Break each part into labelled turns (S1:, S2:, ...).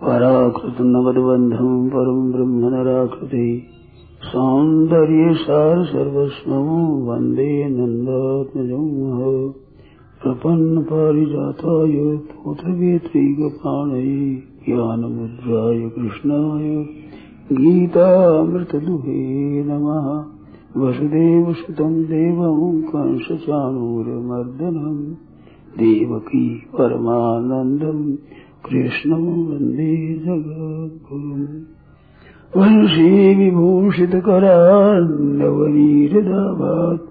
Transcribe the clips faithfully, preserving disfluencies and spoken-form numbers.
S1: पराकृत नवद्बंधं परम ब्रह्म नराकृति सौंदर्य सार सर्वस्वं वंदे नंदात्मजं प्रपन्न पारिजाताय तोत्रवेत्रैकपाणये ज्ञानमुद्राय कृष्णाय गीतामृतदुहे नमः। वसुदेवसुतं देवं कंसचाणूरमर्दनं देवकी परमानन्दं कृष्णं वन्दे जगद्गुरुम्। वंशी विभूषितकरान्नवनीरदाभात्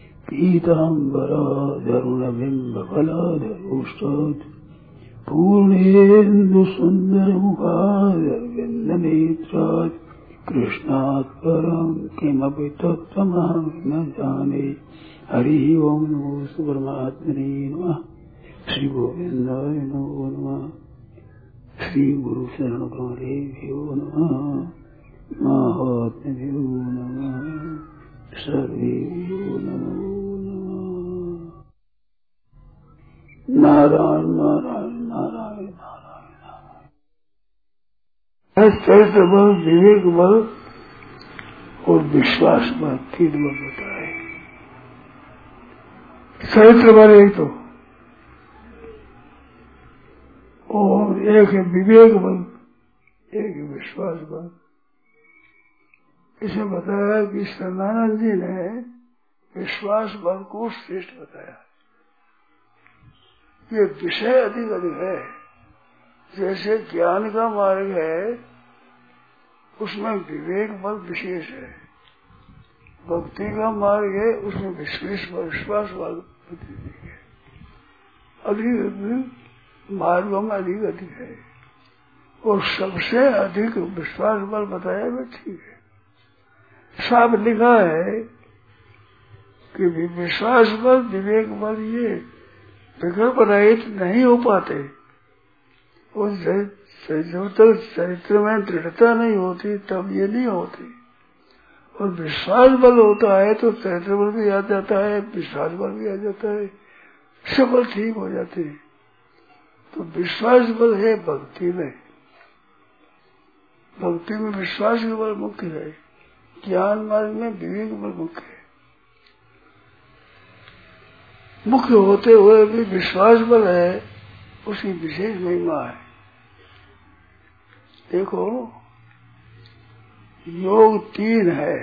S1: पीताम्बराधरुणबिम्बफलाधरोष्टात् पूर्णेन्दुसुन्दरमुखादरविन्दनेत्रात् कृष्णात् परं किमपि तत्त्वमहं न जाने। हरि ओं नमो परमात्मने नमः। श्री गोविन्दाय नमो नमः। श्री गुरु शरण कमलेभ्यो नमः। महात्म्यो नमः। सर्वेभ्यो नमो नमः। नारायण नारायण नारायण नारायण नारायण। चरित्र बल, विवेक बल और विश्वास बल तीन बल बताए। चरित्र बल एक तो और एक है विवेक बल, एक है विश्वास बल। इसे बताया कि सदानंद जी ने विश्वास बल को श्रेष्ठ बताया। ये विषय अधिक अधिक है। जैसे ज्ञान का मार्ग है उसमें विवेक बल विशेष है, भक्ति का मार्ग है उसमें विश्वास बल विश्वास बल है। अधिक मार्गों में अधिक अधिक है और सबसे अधिक विश्वास बल बताया भी ठीक है। साफ लिखा है कि विश्वास बल विवेक बल ये विकल्प रहित नहीं हो पाते। और जब तक चरित्र में दृढ़ता नहीं होती तब ये नहीं होती। और विश्वास बल होता है तो चरित्र बल भी आ जाता है, विश्वास बल भी आ जाता है, सब बल ठीक हो जाते हैं। तो विश्वास बल है भक्ति में, भक्ति में विश्वास के बल मुख्य है। ज्ञान मार्ग में विवेक बल मुख्य है। मुख्य होते हुए भी विश्वास बल है, उसकी विशेष महिमा है। देखो योग तीन है।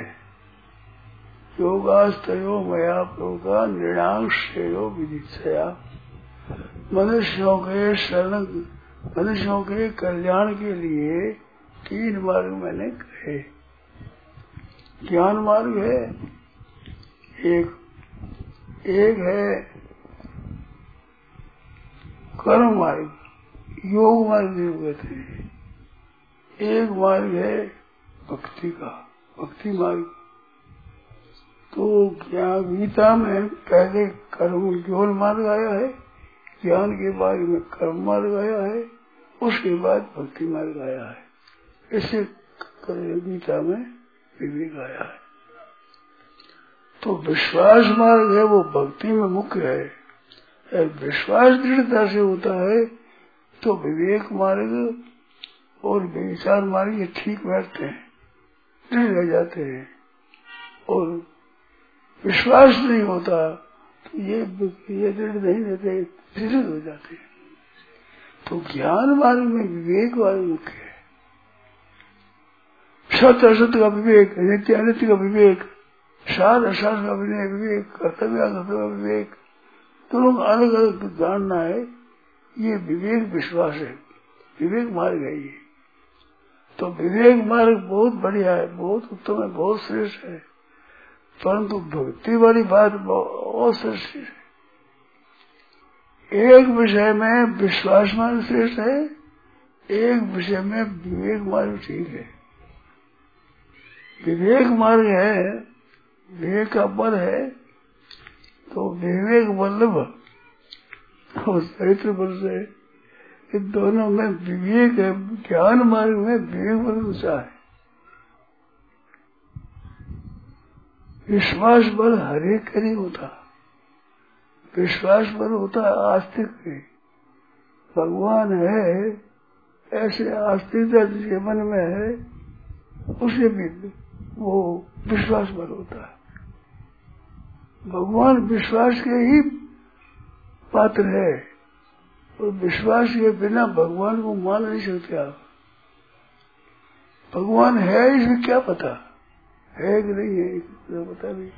S1: योगास्तयो मया प्रोगा निर्णांशयो विदित्सया। मनुष्यों के शरण मनुष्यों के कल्याण के लिए तीन मार्ग मैंने कहे। ज्ञान मार्ग है एक, एक है कर्म मार्ग, योग मार्ग कहते हैं। एक मार्ग है भक्ति का, भक्ति मार्ग। तो क्या गीता में पहले कर्म ज्ञान मार्ग आया है, ज्ञान के बाद में कर्म मार्ग आया है, उसके बाद भक्ति मार्ग आया है। इससे गीता में विवेक आया है। तो विश्वास मार्ग है वो भक्ति में मुख्य है। विश्वास दृढ़ता से होता है तो विवेक मार्ग और विचार मार्ग ये ठीक बैठते हैं, दृढ़ रह जाते हैं। और विश्वास नहीं होता तो ये ये दृढ़ नहीं रहते, दृढ़ हो जाते हैं। तो ज्ञान मार्ग में विवेक मार्ग मुख्य है। सत्य असत्य का विवेक, नित्य अनित्य का विवेक, साध असाध का विवेक, कर्तव्य अकर्तव्य का विवेक, दोनों का अलग अलग जानना है। ये विवेक विश्वास है, विवेक मार्ग है ये। तो विवेक मार्ग बहुत बढ़िया है, बहुत उत्तम है, बहुत श्रेष्ठ है। परंतु भक्ति वाली बात बहुत श्रेष्ठ है। एक विषय में विश्वास मार्ग श्रेष्ठ है, एक विषय में विवेक मार्ग ठीक है। विवेक मार्ग है, विवेक का बल है, तो विवेक वल्लभ और चरित्र बल से इन दोनों में विवेक है। ज्ञान मार्ग में विवेक बल ऊंचा है। विश्वास बल हर एक का नहीं होता, विश्वास बल होता है आस्तिक में। भगवान है ऐसे आस्तिकता जिसके मन में है उसे भी वो विश्वास बल होता है। भगवान विश्वास के ही पात्र है और विश्वास के बिना भगवान को मान नहीं सकते आप। भगवान है इसमें क्या पता है कि नहीं है, तो पता नहीं।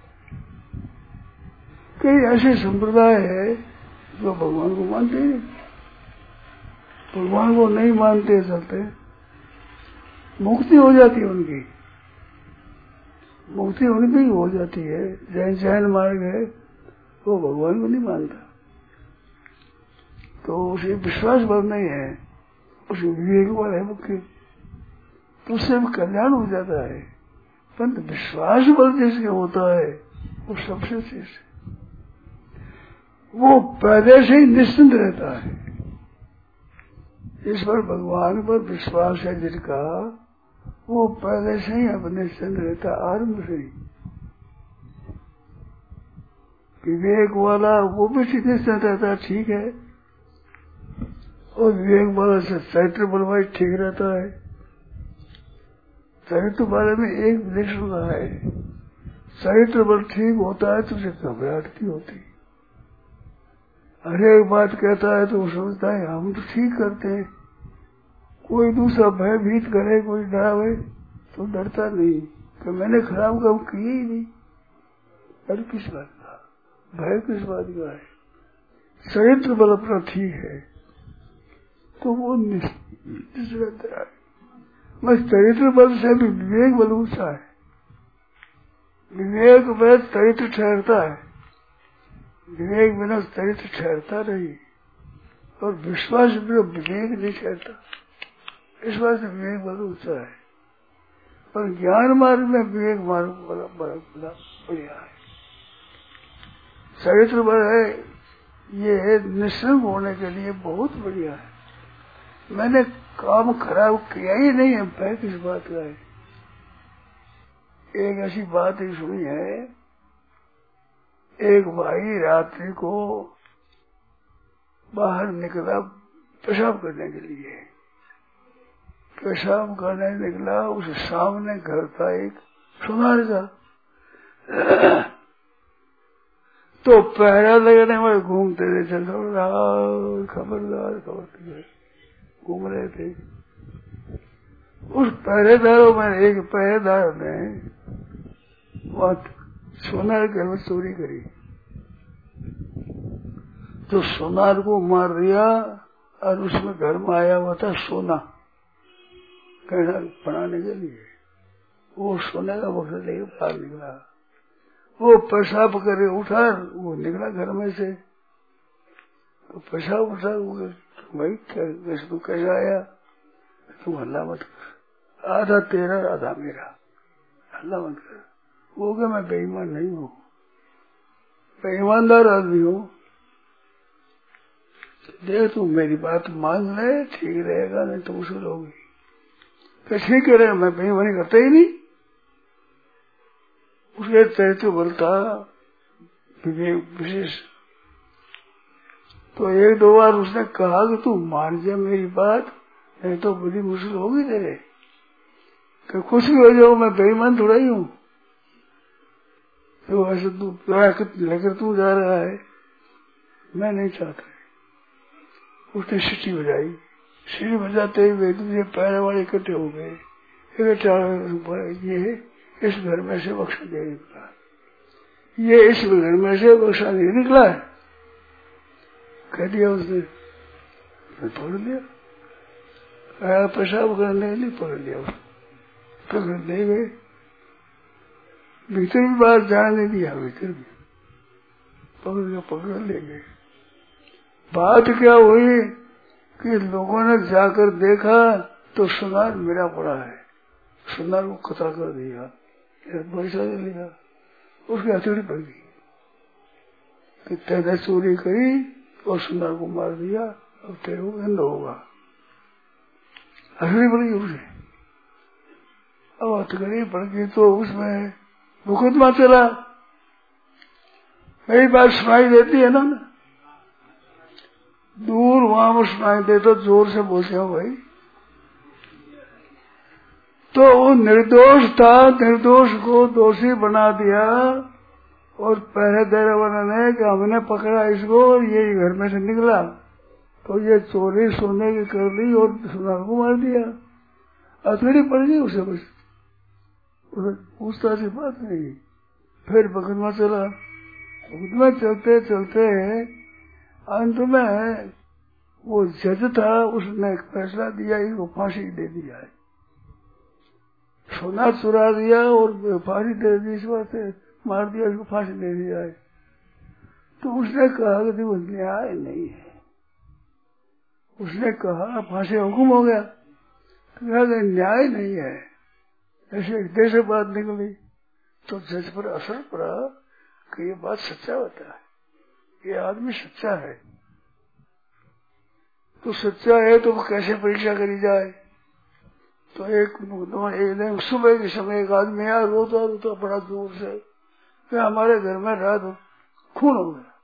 S1: कई ऐसे संप्रदाय है जो भगवान को मानते हैं, भगवान को नहीं मानते चलते, मुक्ति हो जाती है उनकी, मुक्ति उनकी ही हो जाती है। जैन जैन मार्ग है वो भगवान को नहीं मानता, तो उसे विश्वास बल नहीं है, उसे विवेक बल है मुख्य, तो उससे भी कल्याण हो जाता है। परंतु विश्वास बल जिसके होता है वो सबसे चीज है, वो पहले से ही निश्चिंत रहता है। इस पर भगवान पर विश्वास है जिनका, वो पहले से ही अब निश्चिंत रहता है, आरंभ से ही। विवेक वाला वो भी निश्चिंत रहता है, ठीक है, और विवेक वाला से चरित्र बलवाई ठीक रहता है। चरित्र बारे में एक विलक्षण है, चरित्र बल ठीक होता है तो उसे घबराहट की होती, हर एक बात कहता है तो वो सोचता है हम तो ठीक करते हैं। कोई दूसरा भयभीत करे, कोई डरावे तो डरता नहीं कि मैंने खराब काम किए ही नहीं। डर किस बात का, भय किस बात का है? चरित्र बल अपना ठीक है तो वो निश्चित है। बस चरित्र बल से भी विवेक बल ऊंचा है, विवेक बल चरित्र ठहरता है, विवेक बिना चरित्र ठहरता नहीं, और विश्वास बिना विवेक नहीं ठहरता। इस बात से विवेक बल ऊंचा है, पर ज्ञान मार्ग में विवेक मार्ग बड़ा बड़ा बड़ा बढ़िया है। चरित्र बल है ये निश्चिंत होने के लिए बहुत बढ़िया है। मैंने काम खराब किया ही नहीं है, भय किस बात का है। एक ऐसी बात ही सुनी है, एक भाई रात्रि को बाहर निकला पेशाब करने के लिए, पेशाब करने निकला, उस सामने घर था एक सुनार का, तो पहरा लगने में घूमते रहे, चल खबरदार खबरदार घूम रहे थे। उस पहरेदारों में एक पहरेदार ने वहां सोनार घर में चोरी करी, तो सोनार को मार दिया और उसमें घर में आया हुआ था सोना गहना बनाने के लिए। वो सोने का बक्सा लेकर बाहर निकला, वो पेशाब करे उठा, वो निकला घर में से, तो पेशाब उठा, भाई तू कैसा आया, तुम हल्ला मत कर, आधा तेरा आधा मेरा, हल्ला मत कर। वो क्या मैं बेईमान नहीं हूँ, मैं ईमानदार आदमी हूँ, देख तू मेरी बात मान ले, ठीक रहेगा, नहीं तो मुश्किल होगी। कैसे कह रहे, मैं बेईमानी करता ही नहीं। उसके चरित्र बोलता विवेक विशेष, तो एक दो बार उसने कहा कि तू मान जा मेरी बात, नहीं तो बड़ी मुश्किल होगी तेरे, कि कुछ भी हो जाओ, मैं बेईमान थोड़ा ही हूँ। तो ऐसे तू लेकर तू जा रहा है, मैं नहीं चाहता। उसने सीटी बजाई, सीटी बजाते हुए दूसरे पैर वाले इकट्ठे हो गए, इकट्ठे ये इस घर में से बक्सा नहीं निकला, ये इस घर में से बक्सा नहीं निकला है, कह दिया उसने, पकड़ लिया, आया पेशाब करने के लिए पकड़ लिया, पकड़ ले गए, भीतर भी बाहर जाने नहीं दिया, भीतर भी पकड़ के पकड़ ले गए। बात क्या हुई कि लोगों ने जाकर देखा तो सुनार मेरा पड़ा है, सुनार को कतरा कर दिया, पैसा ले लिया, उसकी हथेली पड़ गई कि तेने चोरी करी और सुनार को मार दिया, अब तेरे को दंड होगा। हथेली पड़ गई उसे, अब हथेली पड़ गई तो उसमें मुकदमा चला। मेरी बात सुनाई देती है ना, दूर वहां पर सुनाई दे तो जोर से बोलते हो भाई, तो वो निर्दोष था, निर्दोष को दोषी बना दिया और पहरेदार वाला ने कि हमने पकड़ा इसको और ये घर में से निकला तो ये चोरी सोने की कर ली और सुनार को मार दिया। अथड़ी पड़ गई उसे, बस उसे पूछता सी बात नहीं। फिर मुकदमा चला, मुकदमा चलते चलते अंत में वो जज था, उसने एक फैसला दिया, इसको फांसी दे दिया है। सोना चुरा दिया और फांसी दे दी, इस बात से मार दिया, इसको फांसी दे दिया है। तो उसने कहा कि वो न्याय नहीं है। उसने कहा फांसी हुक्म हो गया, तो कहा न्याय नहीं है। ऐसे एक से बात निकली तो जज पर असर पड़ा कि ये बात सच्चा होता है, ये आदमी सच्चा है। तो सच्चा है तो कैसे परीक्षा करी जाए। तो एक एक दिन सुबह के समय एक आदमी आया, रोता रोता बड़ा दूर से कि हमारे घर में रात खून हो गया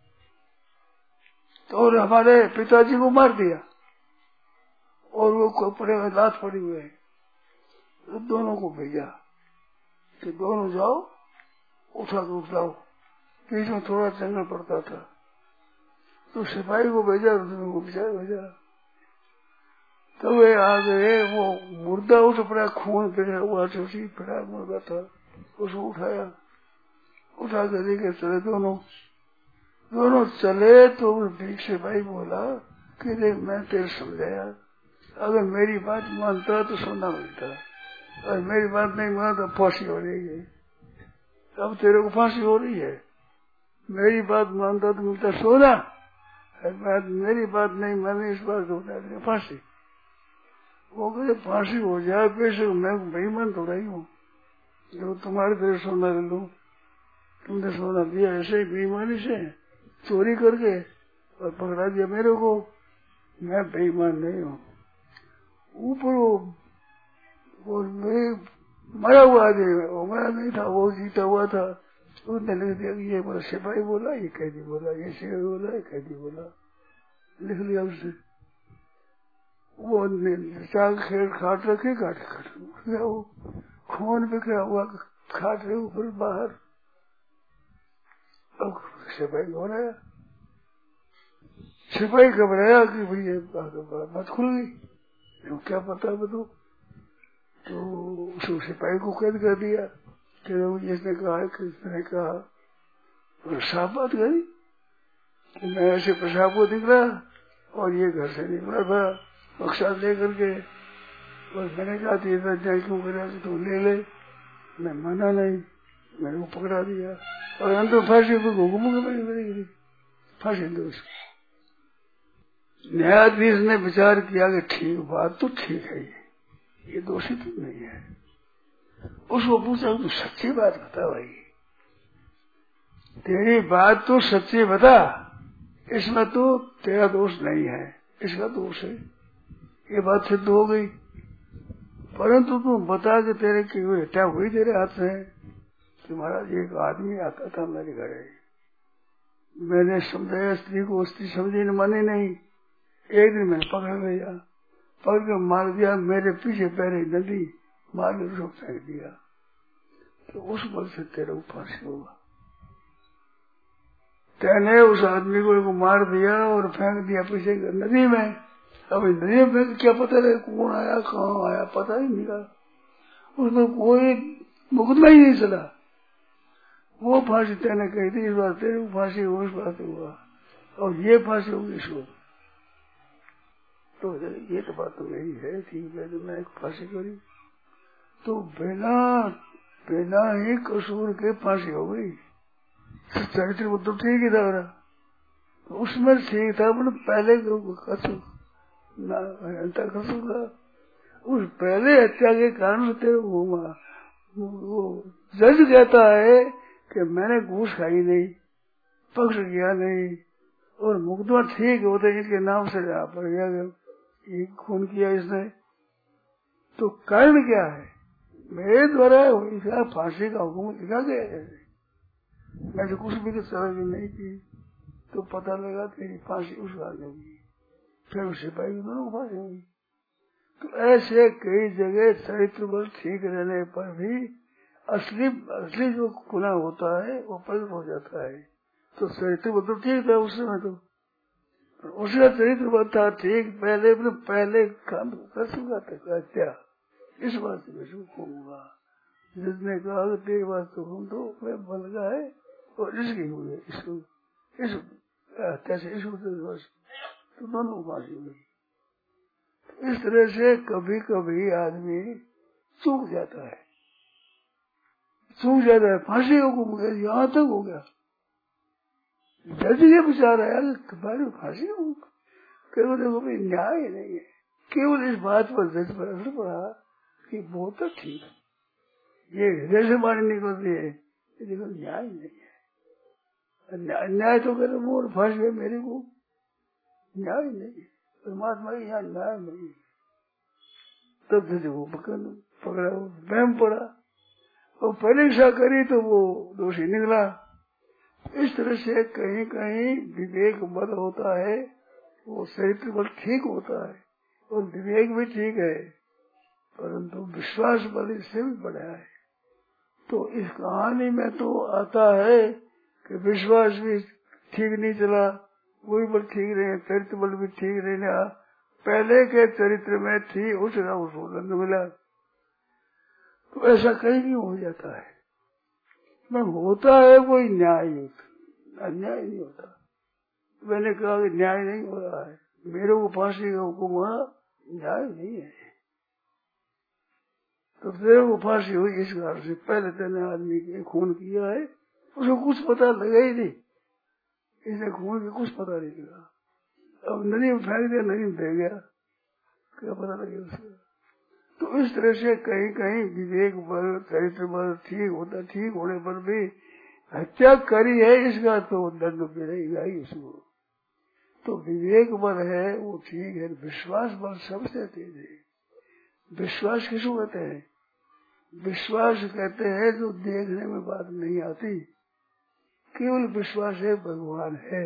S1: तो और हमारे पिताजी को मार दिया और वो कपड़े में लात पड़ी हुए। तो दोनों को भेजा कि दोनों जाओ, उठा के उठाओ। बीच में थोड़ा जंगल पड़ता था तो सिपाही को भेजा, दोनों को भेजा भेजा तो वे आ गए। वो मुर्दा उठ पड़ा, खून फिर हुआ, चोटी पड़ा मुर्दा था, उसको उठाया, उठा कर देखे चले दोनों दोनों चले। तो बीच सिपाही बोला कि देख मैं तेरे समझाया, अगर मेरी बात मानता तो सोना मिलता, और मेरी बात नहीं माना तो फांसी हो रही है। अब तेरे को फांसी हो रही है, मेरी बात मानता तो मिलता सोना, बात मेरी बात नहीं मानी, इस बात को फांसी। वो कहते फांसी हो जाए बेशक, मैं बेईमान थोड़ा ही हूँ जो तुम्हारे तरह सोना ले लूं। तुमने सोना दिया ऐसे ही बेईमानी से चोरी करके और पकड़ा दिया मेरे को, मैं बेईमान नहीं हूँ। ऊपर वो मरा हुआ आदमी, वो मरा नहीं था, वो जीता हुआ था। उसने लिख दिया कि ये बोला सिपाही बोला, ये कैदी बोला, ये सिपाही बोला, ये कैदी बोला, लिख लिया उसने। वो चाक खेल खाट रखे, काट खाट वो खून बिखरा हुआ खाट रहे ऊपर बाहर। अब सिपाही हो रहा, सिपाही घबराया कि भैया बात खुल गई, क्या पता बताओ। तो उसको सिपाही को कैद कर दिया कि जिसने कहा है, किसने कहा, और साफ बात करी कि मैं ऐसे पेशाब को निकला और ये घर से निकला था बक्सा लेकर के, बस मैंने कहा थी जाए क्यों करा तो ले ले, मैं माना नहीं, मैंने को पकड़ा दिया और अंत में फांसी को घूमूंगा मेरी मेरी फांसी दो उसको। न्यायाधीश ने विचार किया कि ठीक बात तो ठीक है, ये ये दोषी तो नहीं है। उसको पूछा तू सच्ची बात बता भाई, तेरी बात तो सच्ची बता, इसमें तो तेरा दोष नहीं है, इसका दोष है। ये बात सिद्ध हो गई, परंतु तुम बता कि तेरे की हत्या हुई तेरे हाथ से कि महाराज एक आदमी आता था मेरे घर, मैंने समझाया स्त्री को, स्त्री समझी न मानी नहीं। एक दिन मैंने पकड़ लिया, पकड़ कर मार दिया, मेरे पीछे पैरे नदी मार के उसको फेंक दिया, तो उस बल से तेरा फांसी होगा। तेने उस आदमी को मार दिया और फेंक दिया पीछे नदी में। अब नदी में क्या पता है कौन आया कहाँ आया, पता ही नहीं लगा, उसमें कोई मुकदमा ही नहीं चला। वो फांसी तेने कही थी, इस बात तेरे को फांसी हो, इस बात हुआ, और ये फांसी होगी इसको। तो ये तो बात तो मेरी है, ठीक है, तो मैं एक फांसी करी तो बिना बिना ही कसूर के फांसी हो गई। चरित्र वो तो ठीक ही था, उसमें ठीक था, मतलब पहले कसूर कसूर का, उस पहले हत्या के कारण तेरे घूमा। वो जज कहता है कि मैंने घूस खाई नहीं, पक्ष किया नहीं, और मुकदमा ठीक होता है, इसके नाम से पड़ गया, ये खून किया इसने, तो कारण क्या है? मेरे द्वारा इसका फांसी का हुक्म लिखा गया है, मैंने कुछ भी तो चर्चा नहीं की, तो पता लगा तेरी फांसी उस आदमी होगी, फिर उस सिपाही की दोनों फांसी होगी। तो ऐसे कई जगह चरित्र बल ठीक रहने पर भी असली असली जो गुनाह होता है वो प्रकट हो जाता है। तो चरित्र बल तो ठीक था उस समय, तो उसका चरित्र बल था ठीक, पहले पहले काम कर चुका था क्या, इस बात से विष्णु को हुआ। जिसने कहा कि तेरी बात तो हम तो बल गया है और इसकी हुई है, इसको इस हत्या से इसको तो दोनों फांसी हुई। इस तरह से कभी कभी आदमी चूक जाता है, चूक जाता है, फांसी का हुक्म गया, यहाँ तक हो गया। जज ये विचार आया तुम्हारी फांसी हो, केवल देखो भाई न्याय नहीं है। केवल इस बात पर जज पर असर पड़ा कि वो तो ठीक है, ये हृदय से बाणी निकलती है, ये देखो न्याय नहीं है। न्याय तो करे वो फांसी है मेरे को, न्याय नहीं, परमात्मा की यहाँ न्याय नहीं। तब जज वो पकड़ पकड़ा, वहम पड़ा और परीक्षा करी तो वो दोषी निकला। इस तरह से कहीं कहीं विवेक बल होता है, वो चरित्र बल ठीक होता है और विवेक भी ठीक है, परंतु विश्वास बल इससे भी बढ़ा है। तो इस कहानी में तो आता है कि विश्वास भी ठीक नहीं चला, वही बल ठीक रहे, चरित्र बल भी ठीक रहना, पहले के चरित्र में थी उसका उसको दंड मिला। तो ऐसा कहीं नहीं हो जाता है, मैं होता है कोई न्याय युक्त, अन्याय नहीं होता। मैंने कहा कि न्याय नहीं हो रहा है, मेरे को फांसी का हुक्म हुआ, न्याय नहीं है। तो तेरे को फांसी हुई इस कारण से, पहले तेने आदमी के खून किया है, उसको कुछ पता लगा ही नहीं, इसे खून की कुछ पता नहीं लगा। अब नदी में फेंक दिया, नदी में बह गया, क्या पता लगे उसको। तो इस तरह से कहीं कहीं विवेक बल चरित्र बल ठीक होता, ठीक होने पर भी हत्या करी है इसका तो दंड मिलेगा ही उसको। तो विवेक बल है वो ठीक है, विश्वास बल सबसे तेज है। विश्वास किसको कहते हैं? विश्वास कहते हैं जो देखने में बात नहीं आती, केवल विश्वास है भगवान है।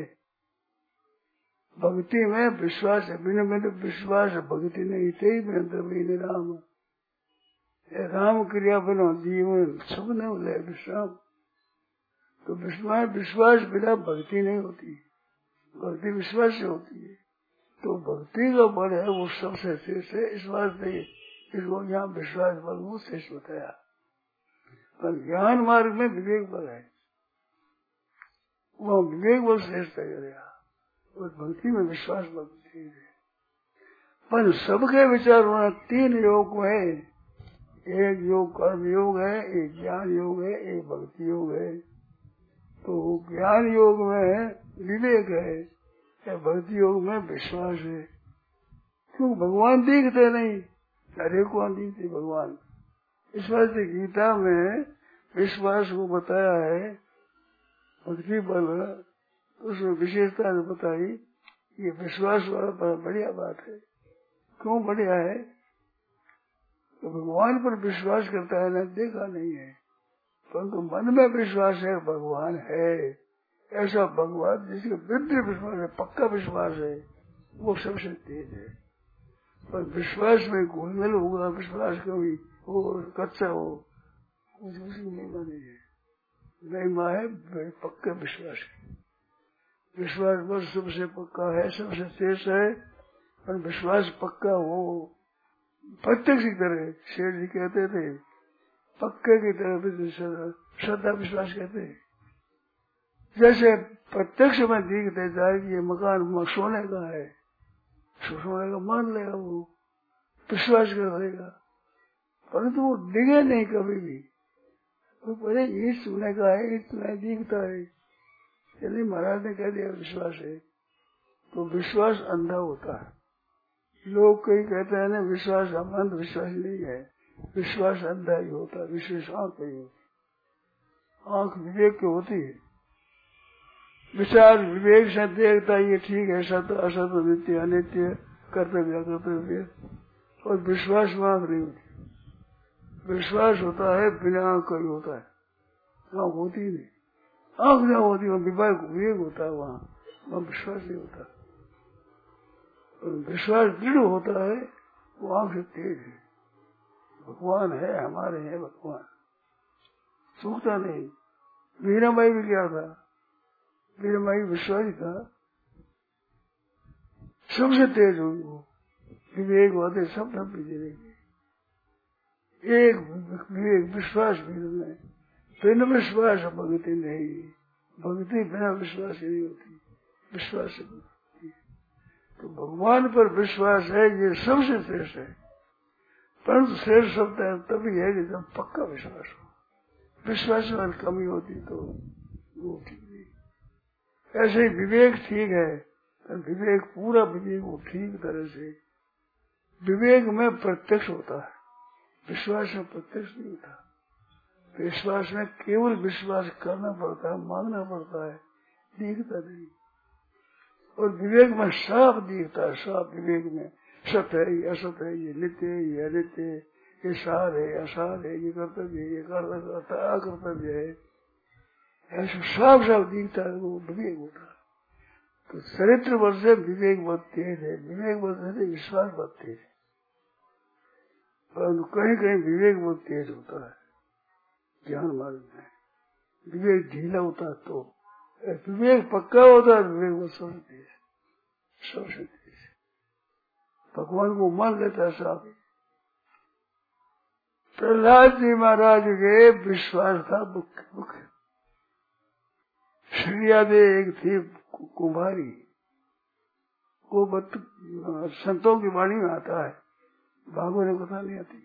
S1: भक्ति में विश्वास है, बिना मैंने विश्वास भक्ति नहीं थे बिना राम राम क्रिया बनो जीवन सब न ले विश्राम। तो विश्वास विश्वास बिना भक्ति नहीं होती, भक्ति विश्वास से होती है। तो भक्ति का बल है वो सबसे शेष है, इस बात से इसको यहाँ विश्वास बल वो शेष बताया। पर ज्ञान मार्ग में विवेक बल है, वह विवेक बल श्रेष्ठ है और भक्ति में विश्वास बल ठीक है। पर सबके विचार होना तीन योग है, एक योग कर्म योग है, एक ज्ञान योग है, एक भक्ति योग है। तो ज्ञान योग में विवेक है, भक्ति योग में विश्वास है। क्यों? भगवान दिखते नहीं, अरे कौन दिखते भगवान। इस बात से गीता में विश्वास को बताया है, भक्ति बल उसमें विशेषता ने बताई, ये विश्वास वाला बड़ा बढ़िया बात है। क्यों बढ़िया है? तो भगवान पर विश्वास करता है ना, देखा नहीं है, परंतु मन में विश्वास है भगवान है। ऐसा भगवान जिसके वृद्धि विश्वास है, पक्का विश्वास है, वो सबसे तेज है। पर विश्वास में घुलमिल होगा, विश्वास कभी हो कच्चा हो, उसकी महिमा नहीं है। महिमा है पक्का विश्वास है। विश्वास बस सबसे पक्का है, सबसे शेष है। पर विश्वास पक्का हो, प्रत्यक्ष की तरह शेर जी कहते थे, पक्के की तरह श्रद्धा विश्वास कहते हैं। जैसे प्रत्यक्ष में दिखते जाए ये मकान सोने का है, सोने का मान लेगा, वो विश्वास कर लेगा, परंतु वो दिखे नहीं कभी भी। वो बोले ये सोने का है, ये तुम्हें दिखता है, चलिए महाराज ने कह दिया विश्वास है। तो विश्वास अंधा होता है। लोग कई कहते हैं ना विश्वास अंध विश्वास नहीं है, विश्वास अंधा ही होता है, विशेष आंख नहीं होती। आंख विवेक की होती है, विचार विवेक से देखता ये ठीक है, सत असत नित्य अनित्य कर्तव्य कर्तव्य। और विश्वास में आंख नहीं होती, विश्वास होता है बिना आंख का ही होता है, आंख होती ही नहीं। आंख जहाँ होती है विवेक विवेक होता है, वहाँ वहाँ विश्वास नहीं होता। और विश्वास दृढ़ होता है वो आंख से तेज है। भगवान है, हमारे हैं भगवान, सूखता नहीं। मीराबाई भी क्या था, मीराबाई विश्वासी था, सबसे तेज हुई वो, विवेक होते सब सब पीछे रहेंगे। एक विवेक विश्वास भी में, बिना विश्वास भक्ति नहीं, भक्ति बिना विश्वास नहीं होती, विश्वास से होती। तो भगवान पर विश्वास है, ये सबसे श्रेष्ठ है। परंतु श्रेष्ठ शब्द है तभी है कि जब पक्का विश्वास हो। विश्वास में कमी होती तो वो ठीक नहीं। ऐसे ही विवेक ठीक है, विवेक पूरा विवेक वो ठीक तरह से, विवेक में प्रत्यक्ष होता है, विश्वास में प्रत्यक्ष नहीं होता। विश्वास में केवल विश्वास करना पड़ता है, मांगना पड़ता है, दिखता नहीं। और विवेक में साफ दिखता है, साफ विवेक में सत्य है, ये असत है, ये नित्य है, ये अनित्य है, ये सार है, असार है, ये कर्तव्य है, ये कर्तव्य अकर्तव्य है, ऐसा साफ साफ दिखता है, वो विवेक होता है। तो चरित्र वर्ष से विवेक बहुत तेज है, विवेक वर्ष से विश्वास बहुत तेज है, परंतु कहीं कहीं विवेक बहुत तेज होता है। ज्ञान मार्ग में विवेक ढीला होता है, तो विवेक पक्का होता है, विवेक वो सबसे तेज, सबसे तेज भगवान को मान लेता है साहब। प्रहलाद जी महाराज के विश्वास था मुख्य मुख्य। श्रीयादे एक थी कुमारी, वो बत संतों की वाणी में आता है, भागों ने पता नहीं आती।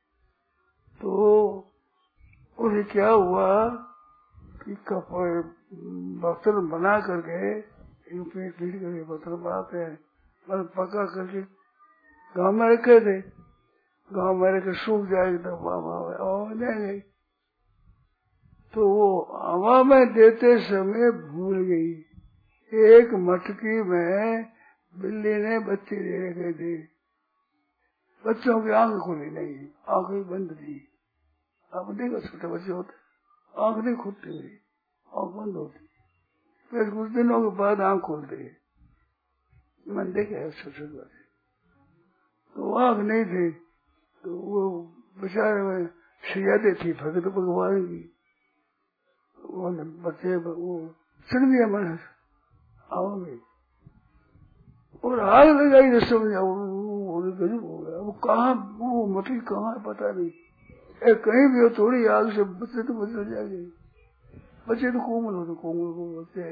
S1: तो उसे क्या हुआ कि कपड़े बर्तन बना करके पीट पीट करके बर्तन बनाते हैं, मतलब पका करके गांव में रखे थे, गांव में रखे सूख जाएगी तो हवा में जाएंगे। तो वो हवा में देते समय भूल गई, एक मटकी में बिल्ली ने बच्चे दे रखे थे, बच्चों की आंख खुली नहीं, आंखें बंद थी। आप देखो छोटे बच्चे होते आंख नहीं खुलती, आंख बंद होती, फिर कुछ दिनों के बाद आंख खोलते है, मैंने देखा छोटे बच्चे। तो आंख नहीं थी, तो वो बेचारे में सियादे थी भगत भगवान की, वो बच्चे वो चढ़ दिया मन आवा में और आग लगाई तो समझा वो गजब हो गया। वो कहाँ वो मटी कहाँ पता नहीं, ए, कहीं भी हो थोड़ी आग से बच्चे तो बच जाएंगे, बच्चे तो कोमल होते, कोमल को बच्चे।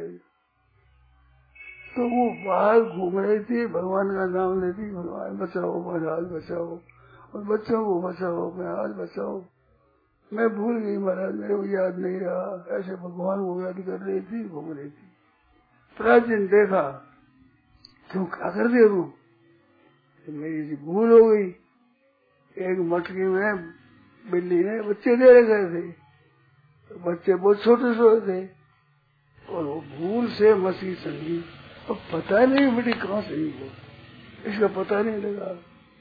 S1: तो वो बाहर घूम रही थी, भगवान का नाम लेती, भगवान बचाओ महाराज बचाओ, और बच्चों को बचाओ महाराज बचाओ। मैं भूल गई महाराज, मेरे को याद नहीं रहा, ऐसे भगवान को याद कर रही थी, घूम रही थी। प्राचीन देखा, क्यों क्या कर दिया तू, तो मेरी सी भूल हो गई। एक मटकी में बिल्ली ने बच्चे दे रखे थे, तो बच्चे बहुत छोटे छोटे थे, और वो भूल से मछली संगी, अब पता नहीं बेटी कहाँ से वो, इसका पता नहीं लगा।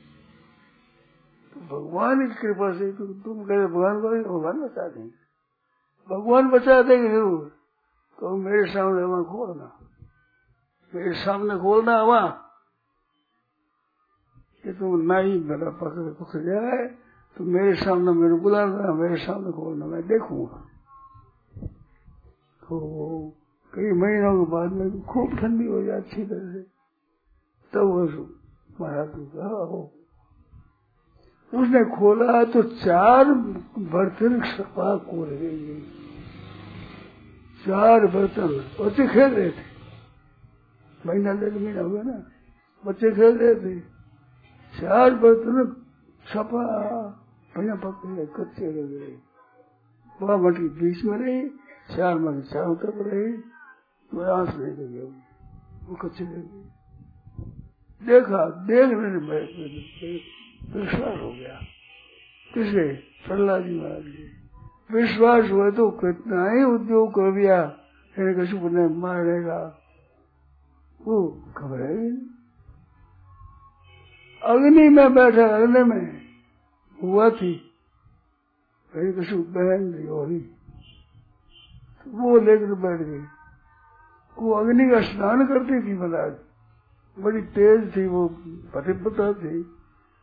S1: तो भगवान की कृपा से तुम तुम कहे भगवान को, भगवान बचा देंगे, भगवान बचा देंगे जरूर। तो मेरे सामने वहां खोलना, मेरे सामने खोलना वहां कि तुम नहीं मेरा पकड़ पकड़ जाए, तो मेरे सामने मेरे बुला देना, मेरे सामने खोलना, मैं देखूंगा। तो कई महीनों के बाद में खूब ठंडी हो जाए अच्छी तरह से, तब वो महाराज को कहा हो। उसने खोला तो चार बर्तन सफा खोल गई, चार बर्तन, बच्चे खेल रहे थे, महीना डेढ़ महीना हुआ ना, बच्चे खेल रहे थे, चार बर्तन सफा बिना पके कच्चे रह गए। वह मटकी बीच में रही, चार मटकी चारों तरफ रही, वो आंख नहीं लगे, वो कच्चे रह गए। देखा, देखने में विश्वास हो गया। किसे? प्रहलाद जी महाराज जी। विश्वास हुआ तो कितना ही उद्योग कर दिया, हिरण्यकशिपु ने मारेगा, वो घबराई। अग्नि में बैठा, अग्नि में हुआ थी हिरण्यकशिपु बहन होली, वो लेकर बैठ गई। वो अग्नि का स्नान करती थी महाराज, बड़ी तेज थी, वो पतिव्रता थी,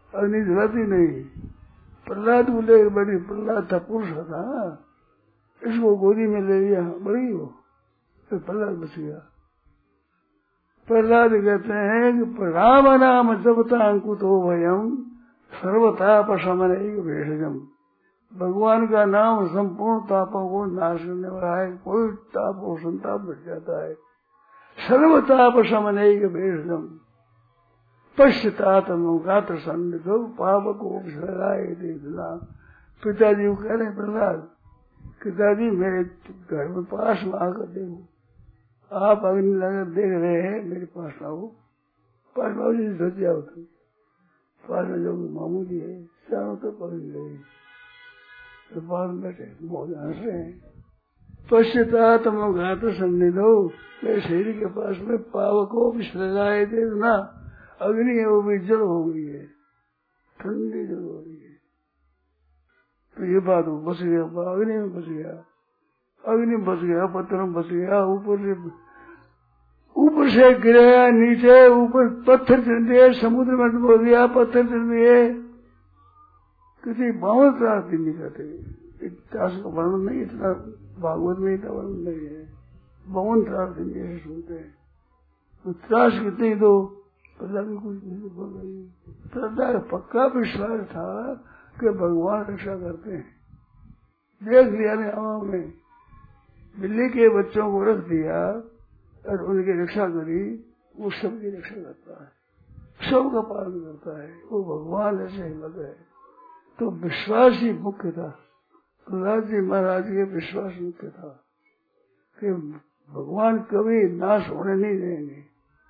S1: अग्नि जलाती नहीं। प्रहलाद को लेकर बैठी, प्रहलाद था पुरुष था, इसको गोदी में ले लिया, बड़ी वो तो प्रहलाद बच गया। प्रहलाद कहते हैं कि राम नाम जपता अंकुतो भयम सर्वताप शमन एक भेषजम। भगवान का नाम संपूर्ण तापों को नाश करने वाला है, कोई ताप और संताप मिट जाता है। सर्वताप शमन एक भेषजम पश्चात गात्र सन्निधो पाप को सराय देखना। पिताजी को कह रहे प्रहलाद, पिताजी मेरे घर में पास में आकर देखो, आप अग्नि लगा देख रहे हैं, मेरे पास आओ। पास में जी धोती आओ, तुम पास में जो मामू जी है चारों तो पकड़ गए, तो पास में बैठे बहुत हंस रहे हैं। पश्चात घात सन्निधो, मेरे शरीर के पास में पाप को भी सजाए देखना। अग्नि है वो भी जल हो गई है, ठंडी जल हो गई है। तो ये बात वो बच गया, अग्नि में बच गया, अग्नि में बच गया, पत्थर में बच गया, ऊपर से ऊपर से गिराया नीचे, ऊपर पत्थर चल दिए, समुद्र में डुबो दिया, पत्थर चल दिए। किसी बावन त्रास दिन नहीं कहते, इतिहास का वर्णन नहीं, इतना भागवत में इतना वर्णन नहीं है। बावन त्रास दिन जैसे सुनते हैं, तो त्रास कितनी दो प्रजा भी कुछ नहीं बोल रही। प्रजा का पक्का विश्वास था कि भगवान रक्षा करते हैं। देख लिया ने हवा में बिल्ली के बच्चों को रख दिया और उनकी रक्षा करी, वो सबकी रक्षा करता है, सबका पालन करता है, वो भगवान ऐसे हिम्मत है। तो विश्वास ही मुख्य था। प्रहलाद जी महाराज के विश्वास मुख्य था कि भगवान कभी नाश होने नहीं देंगे।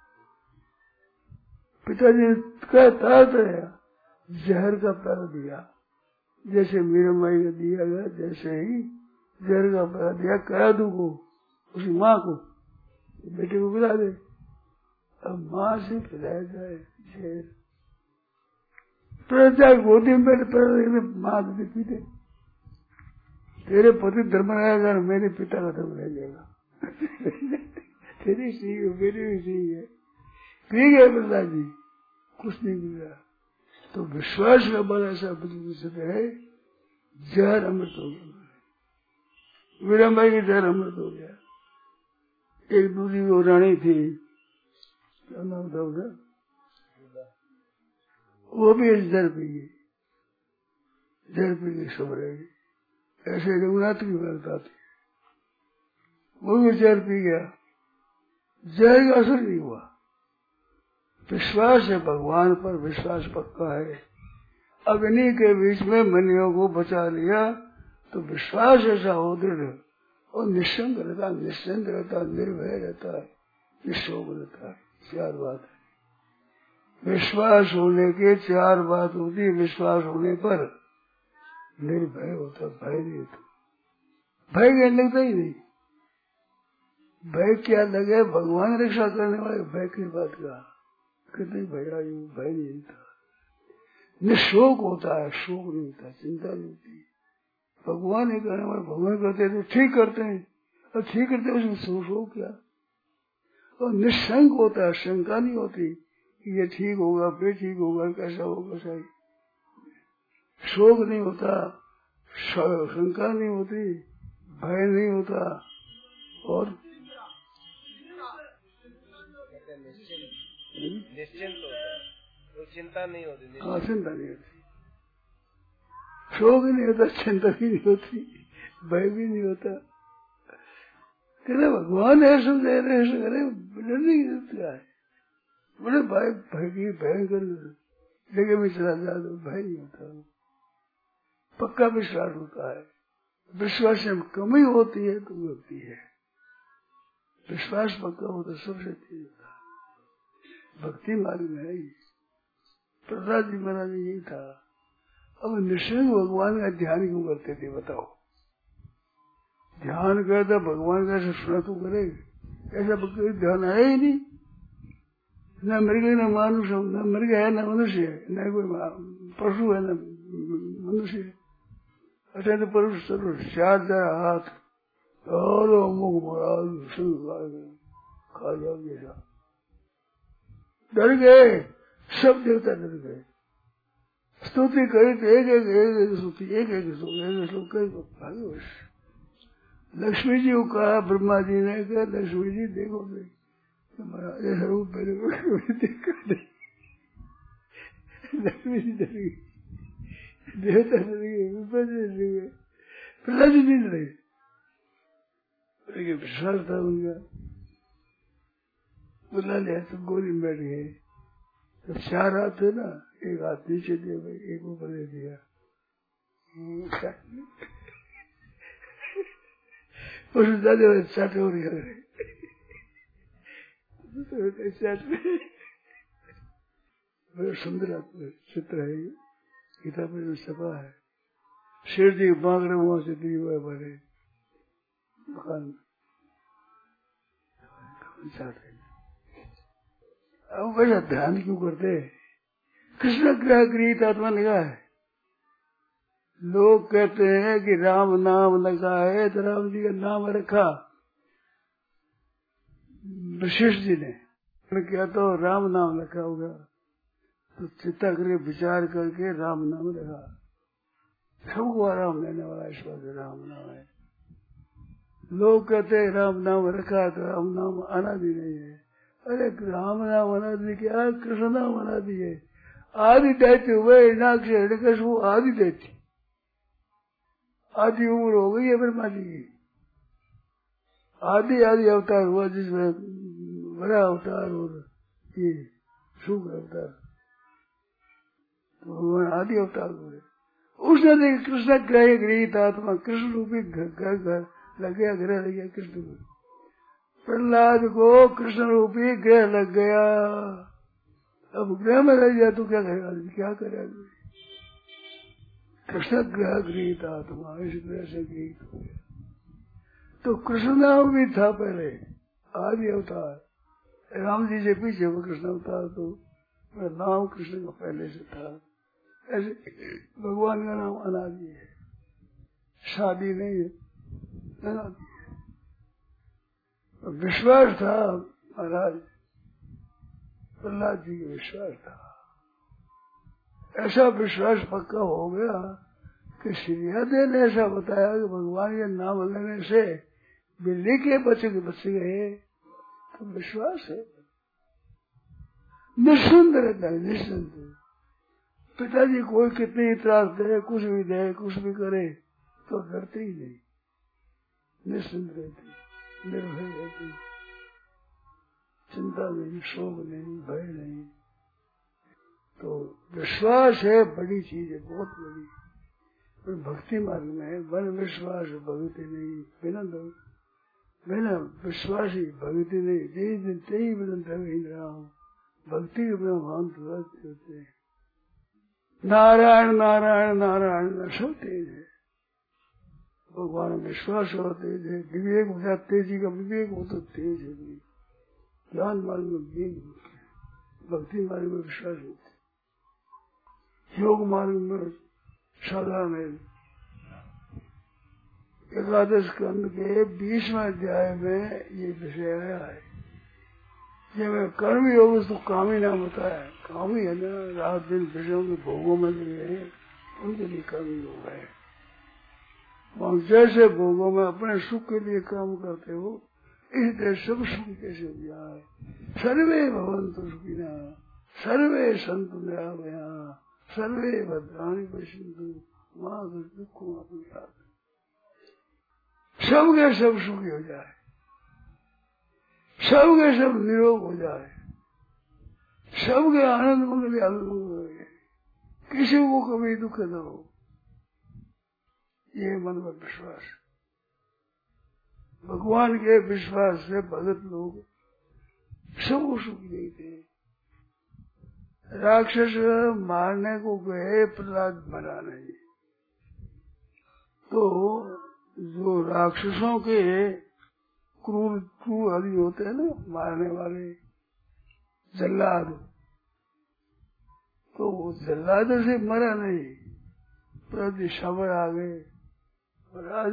S1: पिताजी का तार दिया, जहर का पैर दिया, जैसे मीराबाई को दिया गया, जैसे ही जहर का पैर दिया करादू को, उसी माँ को, बेटे को पिला दे। अब माँ से पिलाया जाए जहर, प्रजा गोदी में बैठे माँ दे पीते। तेरे पति धर्म रहेगा, मेरे पिता का धर्म रह जाएगा। तेरी सी है, मेरी भी सी है। पी गए प्रहलाद जी, कुछ नहीं मिला। तो विश्वास का बल ऐसा बुद्ध है, जहर अमृत हो गया। मीराबाई की जहर अमृत हो गया। एक दूसरी वो रानी थी, क्या नाम था उसका, वो भी जहर पी गई, जहर पी गई सब रहेगी। ऐसे रघुनाथ की वार्ता थी, वो भी जहर पी गया, जहर का असर नहीं हुआ। विश्वास है भगवान पर, विश्वास पक्का है। अग्नि के बीच में मनियों को बचा लिया, तो विश्वास ऐसा हो दृढ़ और निश्चिंत रहता, निश्चिंत रहता, निर्भय रहता है, निशोक रहता है। चार बात है विश्वास होने के, चार बात होती। विश्वास होने पर निर्भय होता, भय नहीं होता। भय क्या लगता ही नहीं। भय क्या लगे, भगवान रक्षा करने वाले भय की बात का कितनी भया, भय नहीं होता। निशोक होता है, शोक नहीं होता, चिंता नहीं होती। भगवान ही करने वाले भगवान करते हैं तो ठीक करते हैं, और ठीक करते हैं उसमें शोक क्या। और निशंक होता है, शंका नहीं होती कि ये ठीक होगा, फिर ठीक होगा, कैसा होगा सही। शोक नहीं होता, शंका नहीं होती, भय नहीं होता, और
S2: निश्चिंत होता है, कोई चिंता नहीं होती।
S1: हाँ, चिंता नहीं होती, शोक नहीं होता, चिंता भी नहीं होती, भय भी नहीं होता। कहते भगवान ऐसा दे रहे, ऐसा करे, नहीं क्या है। बड़े भय भय की भयंकर जगह में चला जाए तो भय नहीं होता, पक्का विश्वास होता है। विश्वास में कमी होती है तो होती है, विश्वास पक्का होता सबसे तेज होता है। भक्ति मार्ग में है ही। प्रहलाद जी महाराज यही था। अब निश्चित भगवान का ध्यान क्यों करते थे बताओ। ध्यान करता भगवान का ऐसा सुना तो करेगा, ऐसा कोई ध्यान है ही नहीं। न मृग न मानुष, न मृग है न मनुष्य है, न कोई पशु है न मनुष्य है। अच्छा तो पशु चलो चार चार हाथ और मुख मोड़ा खा जाओ जैसा। डर गए, सब देवता डर गए। स्तुति करी तो एक एक एक एक स्तुति एक एक श्लोक एक एक श्लोक कई भागे वर्ष। लक्ष्मी जी को कहा ब्रह्मा जी ने कहा लक्ष्मी जी देखो तुम्हारा ऐसा रूप पहले देखा नहीं। लक्ष्मी जी डर गई, देवता डर गए, ऊपर से डर गए, प्रहलाद जी नहीं डरे, लेकिन विश्वास था उनका। बुला लिया तो गोली में बैठ गए। तो चार हाथ थे ना, एक हाथ नीचे दिया भाई, एक ऊपर दे दिया। उसमें ज्यादा चाट हो रही है, बड़ा सुंदर चित्र है, किताब में छपा है। शेर जी बांग रहे वहां से दिए हुए बड़े मकान चाहते। अब वैसा ध्यान क्यों करते? कृष्ण ग्रह गृहीत आत्मा निगाह है। लोग कहते हैं कि राम नाम लगा है तो राम जी का नाम रखा वशिष्ठ जी ने, क्या तो राम नाम रखा होगा, तो चिंता करके विचार करके राम नाम रखा। सबको आराम देने वाला ईश्वर से राम नाम है। लोग कहते हैं राम नाम रखा तो राम नाम अनादि नहीं है। अरे राम नाम अनादि क्या, कृष्ण नाम अनादि है। आदि दैत्य हुए हिरण्यकश्यप वो आदि दैत्य, आदि उम्र हो गई है ब्रह्मा जी की। आदि आदि अवतार हुआ जिसमें बड़ा अवतार और ये शुभ अवतार, तो भगवान आदि अवतार हुए। उसने देखे कृष्ण ग्रह गृहीत आत्मा, कृष्ण रूपी घर घर लग गया, ग्रह लग गया कृष्ण को। प्रहलाद को कृष्ण रूपी ग्रह लग गया। अब ग्रह में रह गया तो क्या करेगा, क्या करेगा? कृष्ण ग्रह गृहीत आत्मा, इस ग्रह से गृहीत हो गया। तो कृष्ण नाम भी था पहले, आदि अवतार। राम जी से पीछे वो कृष्ण अवतार, तो नाम कृष्ण का पहले से था। ऐसे भगवान का नाम अनादि है, शादी नहीं है, अनादि है। विश्वास था महाराज, प्रहलाद जी का विश्वास था। ऐसा विश्वास पक्का हो गया कि श्रीहदे ने ऐसा बताया कि भगवान के नाम लेने से बिल्ली के बच्चे के बच्चे गए, तो विश्वास है। निश्चिंत रहता है, निश्चिंत। पिताजी कोई कितनी त्रास दे, कुछ भी दे, कुछ भी करे, तो डरते ही नहीं, निश्चिंत रहती, निर्भय रहती, चिंता नहीं, शोक नहीं, भय नहीं। तो विश्वास है बड़ी चीज है, बहुत बड़ी। पर भक्ति मार्ग में बन विश्वास भक्ति नहीं, बिना बिना विश्वास ही भक्ति नहीं। जिस दिन तेई बिना रहा हूँ, भक्ति के बिना भान होते हैं। नारायण नारायण नारायण सब तेज है, भगवान में विश्वास हो तेज है। विवेक हो जाता, तेजी का विवेक हो तो तेज है। ज्ञान मार्ग में विवेक होते हैं, भक्ति मार्ग में विश्वास होते, योग मार्ग में साधारण है। एकादश स्कंद के बीसवें अध्याय में ये विषय आया है। ये मैं कर्म योग तो काम ही नाम होता है, काम ही है ना, रात दिन विषयों के भोगों में लगे, उनके लिए कर्म योग है। वहां जैसे भोगों में अपने सुख के लिए काम करते हो, इस तरह सब सुख कैसे हो जाए। सर्वे भवन्तु सुखिनः, सर्वे सन्तु निरामयाः, सर्वे भद्राणि पश्यन्तु मा दुःखं अपनुयात्। सब के सब सुखी हो जाए, सब के सब निरोग हो जाए, सब के आनंद मंगल आनंद हो जाए, किसी को कभी दुख न हो। ये मन में विश्वास, भगवान के विश्वास से भगत लोग सब सुखी नहीं थे। राक्षस मारने को गए, प्रहलाद मरा नहीं। तो जो राक्षसों के क्रूर क्रूर आदि होते हैं ना, मारने वाले जल्लाद, तो वो जल्लाद से मरा नहीं, प्रति सबर आ गए और आज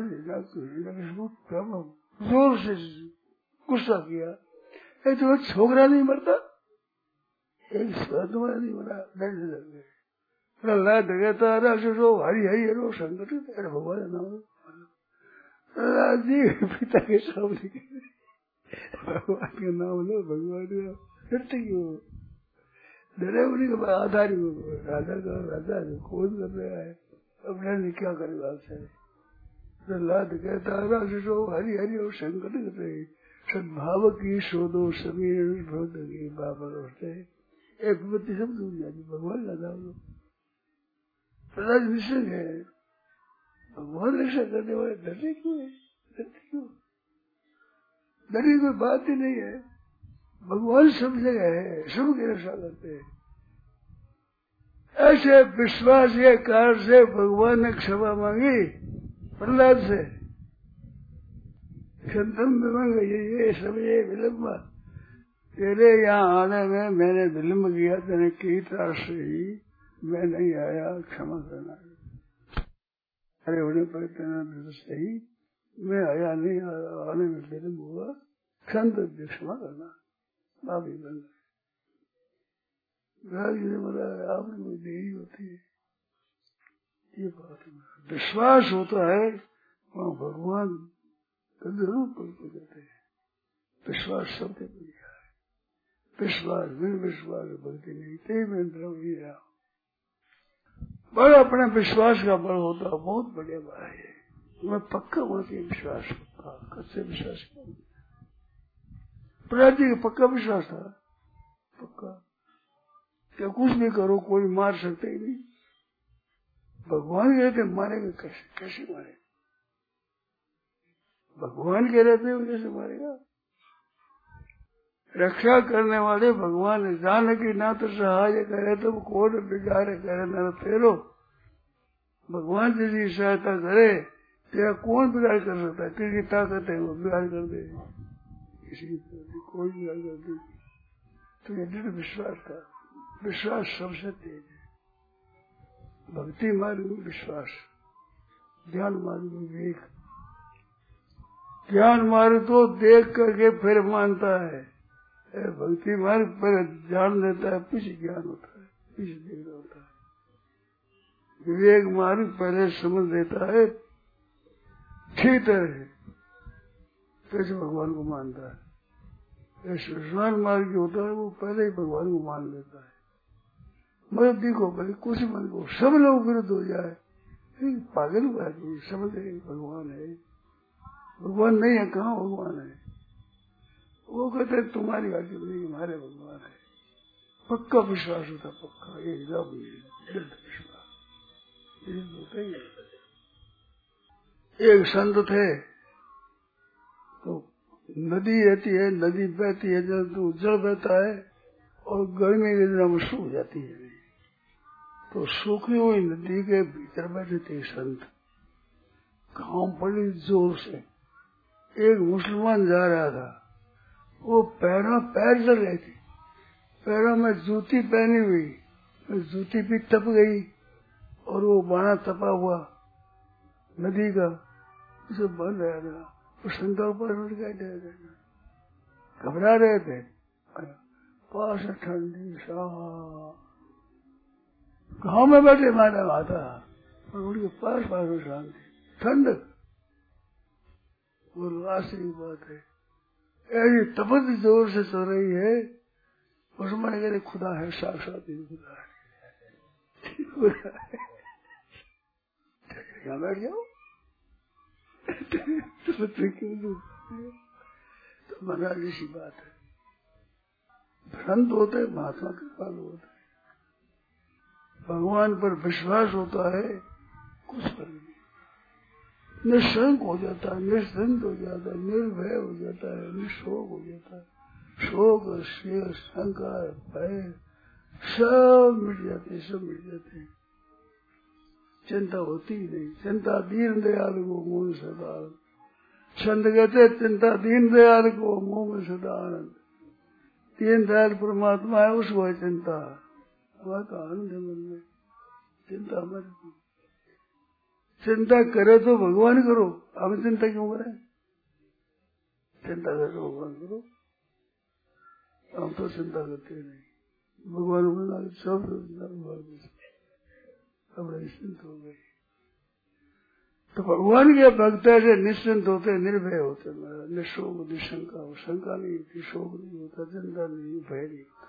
S1: जोर से गुस्सा किया, ए तुम्हें छोकरा नहीं मरता, एक तुम्हारा नहीं मरा, डर से लग गए। प्रहलाद कहता राक्षसो हरि हरि हरो संकट तेरे भगवान नाम प्रहलाद जी पिता के सामने भगवान का नाम लो, भगवान का डरते क्यों? डरे उन्हीं के आधार राजा का राजा खोज कर रहा है, अब डरने क्या करेगा आपसे? प्रहलाद कहता राक्षसो हरि हरि और संकट कर रहे सद्भाव की शोधो समीर की बाबा होते एक विपत्ति सब दूर जाती, भगवान का नाम लो। प्रहलाद निश्चित है, भगवान रक्षा करने वाले डरते क्यों है? डरते क्यों? डरने कोई बात ही नहीं है, भगवान सब जगह है, सबकी रक्षा करते हैं। ऐसे विश्वास के कारण से भगवान ने क्षमा मांगी प्रहलाद से, क्षंतम विलंब ये सब ये विलंब तेरे यहाँ आने में मैंने विलंब किया, तेने की तरह से ही मैं नहीं आया, क्षमा करना। अरे होने पर तेना सही मैं आया नहीं, आने में विलंब हुआ, क्षंत क्षमा करना, माफी बन गई। बोला आपने कोई देरी होती है, ये बात विश्वास होता है वहाँ भगवान जरूर पहुंच जाते हैं। विश्वास सबके बढ़िया है, विश्वास बिन विश्वास भक्ति नहीं, तेज में रहा बड़ा अपने विश्वास का बल होता है, बहुत बढ़िया बात है। मैं पक्का होती विश्वास होता, कच्चे विश्वास प्रहलाद जी का पक्का विश्वास था, पक्का क्या कुछ भी करो कोई मार सकते ही नहीं। भगवान कहते मारेगा कैसे? कैसे मारेगा? भगवान कह रहे थे कैसे मारेगा? रक्षा करने वाले भगवान जान की ना तो सहाय करे तो कौन बिगाड़े करे ना तेरो। भगवान जैसी सहायता करे तेरा कौन बिगाड़ कर सकता है? किसकी ताकत है वो बिगाड़ कर दे? किसी कोई बिगाड़ कर दे? तो ये दृढ़ विश्वास था, विश्वास सबसे तेज है। भक्ति मार्ग में विश्वास, ज्ञान मार्ग में विवेक। ज्ञान मार्ग तो देख करके फिर मानता है, भक्ति मार्ग पर जान लेता है, पीछे ज्ञान होता है, पीछे देखना होता है। विवेक मार्ग पहले समझ लेता है ठीक तरह कैसे भगवान को मानता है। विश्वास मार्ग जो होता है वो पहले ही भगवान को मान लेता है। मगर देखो भाई कुछ मन को सब लोग विरुद्ध हो जाए, पागल हुआ है, समझ भगवान है, भगवान नहीं है, कहाँ भगवान है? वो कहते तुम्हारी बाकी नहीं, हमारे भगवान है। पक्का विश्वास होता, पक्का एकदम विश्वास होता ही। एक संत थे तो नदी रहती है, नदी बहती है, जल तो जल बहता है और गर्मी के दिन में सूख जाती है। तो सूखी हुई नदी के भीतर बैठे थे संत, घाम पड़ी जोर से। एक मुसलमान जा रहा था, वो पैरों पैर जल रहे थे, पैरों में जूती पहनी हुई, जूती भी तप गई और वो बाणा तपा हुआ नदी का उसे बन रहा था। वो संत ऊपर उठ गए, घबरा रहे थे। पास ठंडी सा गाँव में बैठे माना आता और उनके पास पास में शांति ठंडक। वो आश्चर्य बात है, ऐसी तपस्या जोर से चल रही है, उसमें कहते खुदा है, साक्षात खुदा है। यहाँ बैठ जाओ तो महाराज ऐसी बात है। भ्रांत होते महात्मा कृपाल होते, भगवान पर विश्वास होता है, कुछ पर नहीं, निशंक हो जाता है, निश्चिंत हो जाता है, निर्भय हो जाता है, निशोक हो जाता है। शोक शेष शंका भय सब मिट जाते, सब मिट जाते हैं, चिंता होती ही नहीं। चिंता दीन दयाल को मुंह सदा, संत कहते चिंता दीन दयाल को मुंह में सदा आनंद। दीन दयाल परमात्मा है, उसको है चिंता, हमारा तो आनंद है मन में। चिंता मत, चिंता करे तो भगवान करो, हम चिंता क्यों करें? चिंता करे तो भगवान करो, हम तो चिंता करते नहीं। भगवान बना सब भगवान। अब निश्चिंत हो गई। तो भगवान के भक्त ऐसे निश्चिंत होते, निर्भय होते, निशोक निशंका, शंका नहीं होती, शोक नहीं होता, चिंता नहीं, भय नहीं होता।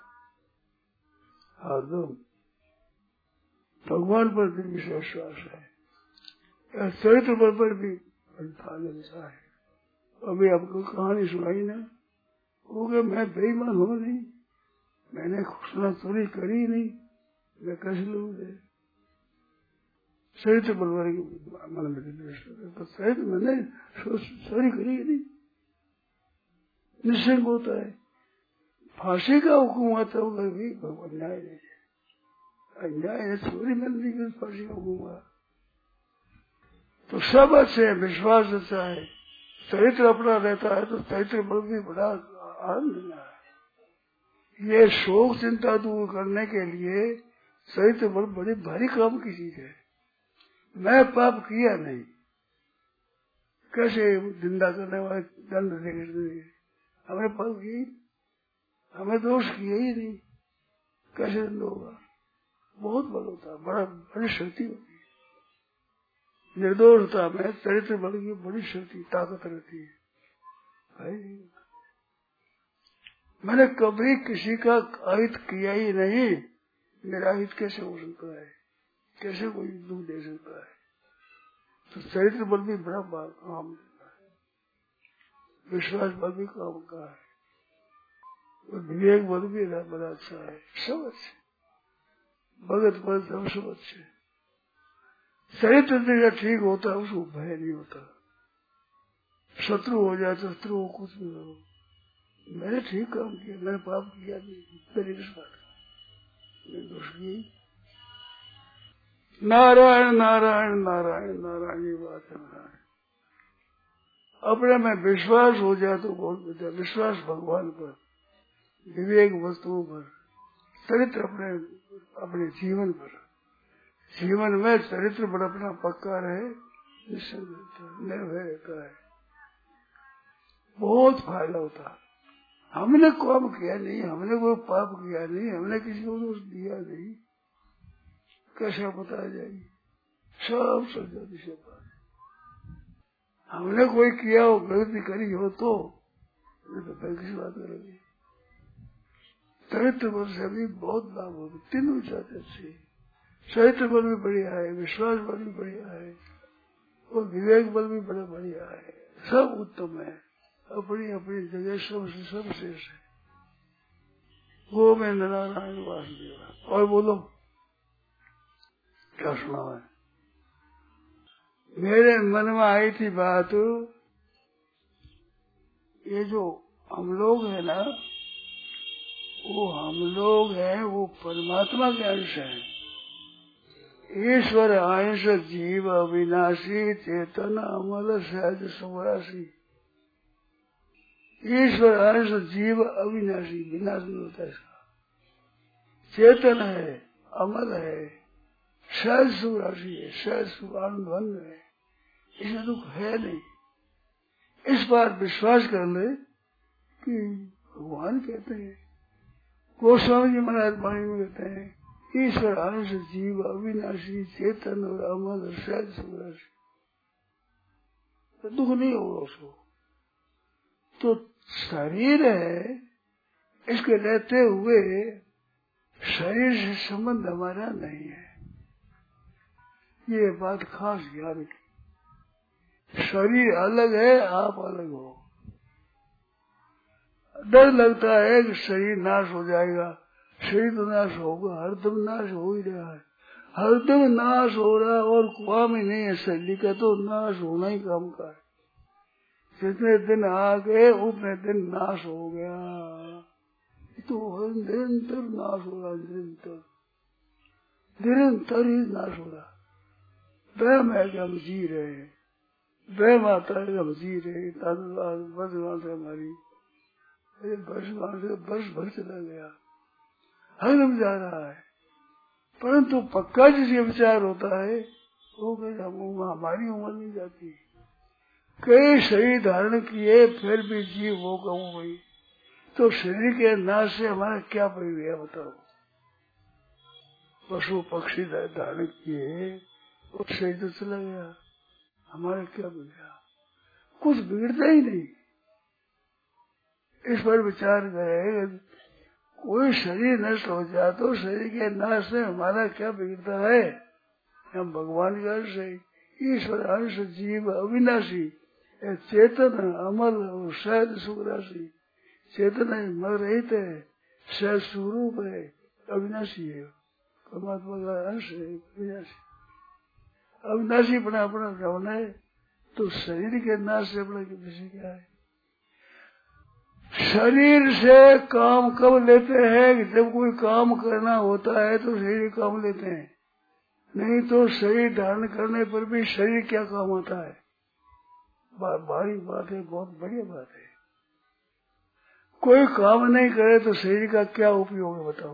S1: हरदम भगवान पर भी विश्वास है, चरित्र बल पर भी मिलता है। अभी आपको कहानी सुनाई ना, हो गया मैं बेईमान हूँ नहीं, मैंने खुशना चोरी करी नहीं, मैं कैसे लूंगे चरित्र बलवारी मन में तो चरित्र मैंने चोरी करी नहीं, निश्चय होता है। फांसी का हुक्म आता होगा भी भगवान न्याय नहीं है, अन्याय है, चोरी मैंने नहीं की, फांसी का हुक्म आ। तो सब अच्छे है, विश्वास अच्छा है, चरित्र अपना रहता है तो चरित्र बल भी बड़ा आनंद देना है। ये शोक चिंता दूर करने के लिए चरित्र बल बड़ी भारी काम की चीज है। मैं पाप किया नहीं, कैसे जिंदा करने वाले दंड देंगे, हमें पाप की, हमें दोष किया ही नहीं, कैसे दंड होगा? बहुत बल होता है, बड़ा बड़ी शक्ति होती है। निर्दोषता में चरित्र बल की बड़ी शक्ति ताकत रहती है भाई। मैंने कभी किसी का अहित किया ही नहीं, मेरा हित कैसे हो सकता है, कैसे कोई दुख दे सकता है? तो चरित्र बल भी बड़ा काम देता है, विश्वास बल भी काम का है, और विवेक बल भी बड़ा अच्छा है। सब अच्छे, भगत बल सब सब अच्छे। चरित्र जैसा ठीक होता है उसको भय नहीं होता, शत्रु हो जाए तो शत्रु हो कुछ नहीं हो, मैंने ठीक काम किया, मैंने पाप किया नहीं, मेरी किस बात का दोष नहीं। नारायण नारायण नारायण नारायण ये बात है। नारायण अपने में विश्वास हो जाए तो बहुत बेहतर, विश्वास भगवान पर, विवेक वस्तुओं पर, चरित्र अपने अपने जीवन पर, जीवन में चरित्र पर अपना पक्का रहे, निर्भय रहता है, बहुत फायदा होता है। हमने काम किया नहीं, हमने कोई पाप किया नहीं, हमने किसी को दोष दिया नहीं, कैसे बताया जाएगी? सब सजाती से बात। हमने कोई किया हो, गलती करी हो तो फिर किसी बात करेंगे। चरित्र बल से भी बहुत लाभ होगा, तीनों चाहते अच्छे, चरित्र बल भी बढ़िया है, विश्वास बल भी बढ़िया है, और विवेक बल भी बड़ा बढ़िया है, सब उत्तम है, अपनी अपनी जगह सबसे सब शेष है। वो में नारायण वासुदेव। और बोलो क्या सुना है? मेरे मन में आई थी बात, ये जो हम लोग है ना, वो हम लोग हैं, वो परमात्मा के अंश है। ईश्वर अंश जीव अविनाशी, चेतन अमल सहज सुरासी। ईश्वर अंश जीव अविनाशी, विनाश नहीं होता इसका, चेतन है, अमल है, सहज सुरासी है, सहज सुआनंद है, इसमें दुख है नहीं। इस बार विश्वास कर ले कि भगवान कहते हैं, गोस्वामी जी महाराज वाणी में कहते हैं, ईश्वर अंश जीव अविनाशी, चेतन और अमल सहज सुरासी, तो दुख नहीं होगा उसको। तो शरीर है, इसके रहते हुए शरीर से संबंध हमारा नहीं है, ये बात खास ज्ञान की। शरीर अलग है, आप अलग हो। डर लगता है कि शरीर नाश हो जाएगा, शरीर तो नाश होगा, हरदम नाश हो ही रहा है, हरदम नाश हो रहा है, और काम ही नहीं है शरीर का, तो नाश होना ही काम का है। जितने दिन आ गए उतने दिन नाश हो गया, तो निरंतर नाश हो रहा, निरंतर निरंतर ही नाश हो रहा। वह है कि हम जी रहे हैं, वह माता है हम जी रहे, बस वहां से हमारी बस वहां से बस भर चला गया, हरदम जा रहा है। परंतु पक्का जिसे विचार होता है वो हम हमारी उम्र नहीं जाती, कई शरीर धारण किए फिर भी जीव वो कहूँ भाई, तो शरीर के नाश से हमारा क्या परिव्यय बताओ? पशु पक्षी धारण किए और शरीर तो चला गया, हमारा क्या बिगड़ा? कुछ बिगड़ता ही नहीं। इस पर विचार करें, कोई शरीर नष्ट हो जाए तो शरीर के नाश से हमारा क्या बिगड़ता है? हम भगवान का अंश है, ईश्वर अंश, जीव अविनाशी, चेतन अमर और शायद सुख राशि। चेतन है, मर रहित है, शायद स्वरूप है, अविनाशी है, परमात्मा का अंश है, अविनाशी। अविनाशी अपना अपना गौन है, तो शरीर के नाश से अपना किसी क्या है? शरीर से काम कब लेते हैं? जब कोई काम करना होता है तो शरीर काम लेते हैं, नहीं तो शरीर धारण करने पर भी शरीर क्या काम आता है? भारी बात है, बहुत बढ़िया बात है। कोई काम नहीं करे तो शरीर का क्या उपयोग है बताओ?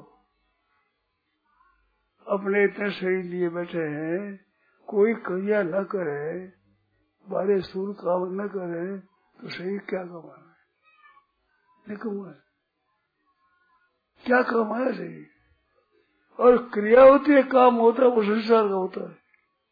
S1: अपने इतने शरीर लिए बैठे हैं, कोई क्रिया न करे, बारे स्थूल काम न करे तो शरीर क्या कमाना है? निकम्मा है, क्या कमाया शरीर? और क्रिया होती है, काम होता है, वो संसार का होता है।